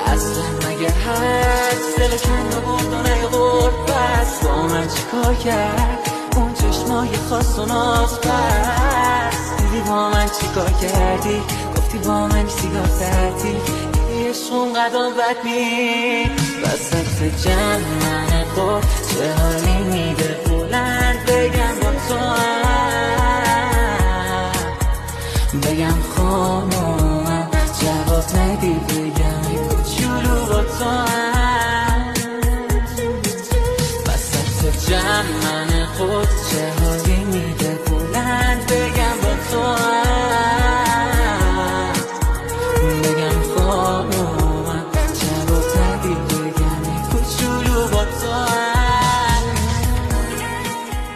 اصلا مگه هست دل کنده بردونه غربت با من چیکار کرد اون چشمای خاص و ناز پس دیدی با من چیکار کردی گفتی با من سیگار زدی عشقم قدم بد نیست وسط جمع خود چه حالی میده بلند بگم با تو بگم خانومم جواب ندی بگم کوچولو با تو وسط جمع خود